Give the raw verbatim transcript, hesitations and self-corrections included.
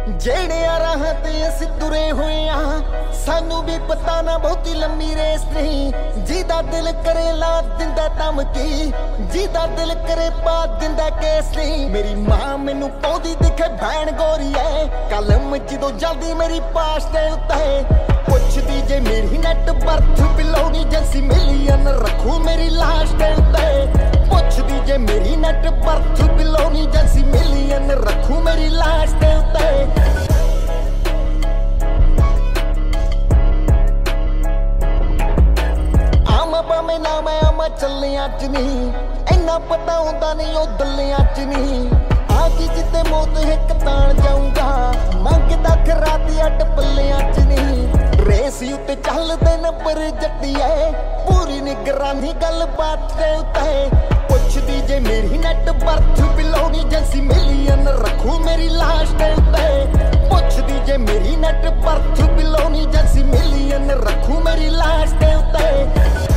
ਜਿਹੜਿਆਂ ਰਾਹਾਂ ਤੇ ਅਸੀਂ ਤੁਰੇ ਹੋਏ ਆ ਸਾਨੂੰ ਵੀ ਪਤਾ ਨਾ ਬਹੁਤੀ ਲੰਮੀ ਰੇਸ ਨਹੀਂ। ਜਿਹਦਾ ਦਿਲ ਕਰੇ ਲਾ ਦਿੰਦਾ ਧਮਕੀ, ਜਿਹਦਾ ਦਿਲ ਕਰੇ ਪਾ ਦਿੰਦਾ ਕੇਸ ਨਹੀਂ। ਮੇਰੀ ਮਾਂ ਮੈਨੂੰ ਪਾਉਂਦੀ ਦਿਖੇ ਭੈਣ ਗੋਰੀ ਐ, ਕਲਮ ਜਦੋਂ ਜਲਦੀ ਮੇਰੀ ਪਾਸ ਦੇ ਉੱਤੇ ਪੁੱਛਦੀ ਜੇ ਮੇਰੀ ਨੈਟ ਬਰਥ ਬਿਲੋਣੀ ਜੈਸੀ ਮਿਲੀਅਨ ਰੱਖੂ ਮੇਰੀ ਲਾਸ਼ ਦੇ ਉੱਤੇ। ਪੁੱਛਦੀ ਜੇ ਮੇਰੀ ਨੈਟ ਬਰਥ ਬਿਲੋਣੀ ਜੈਸੀ ਮਿਲੀਅਨ ਰੱਖੂ ਮੇਰੀ ਲਾਸ਼ ਦੇ ਉੱਤੇ। ਆਮਾ ਭਾਵੇਂ ਨਾ ਮੈਂ ਆਮਾ ਚੱਲਿਆਂ ਚ ਨਹੀਂ, ਇੰਨਾ ਪਤਾ ਹੁੰਦਾ ਨਹੀਂ ਉਹ ਦੱਲਿਆਂ ਚ ਨਹੀਂ। ਆ ਕੀ ਜਿੱਤੇ ਮੌਤ ਹਿੱਕ ਤਾਣ ਜਾਊਂਗਾ, ਮੰਗਦਾ ਖਰਾਤੀ ਅੱਡ ਪੱਲਿਆਂ ਚ ਨਹੀਂ। ਰੇਸ ਉੱਤੇ ਚੱਲਦੇ ਨੰਬਰ ਜੱਟੀਏ, ਪੂਰੀ ਨਿਗਰਾਨੀ ਗੱਲਬਾਤ ਦੇ ਉੱਤੇ। ਪੁੱਛਦੀ ਜੇ ਮੇਰੀ ਨੈਟ ਬਰਥ ਬਿਲੋਣੀ ਜੈਸੀ ਮਿਲੀਅਨ ਰੱਖੂ ਮੇਰੀ ਲਾਸ਼ ਦੇ ਉੱਤੇ। ਪੁੱਛਦੀ ਜੇ ਮੇਰੀ ਨੈਟ ਬਰਥ ਬਿਲੋਣੀ ਜੈਸੀ ਮਿਲੀਅਨ ਰੱਖੂ ਮੇਰੀ ਲਾਸ਼ ਦੇ ਉੱਤੇ।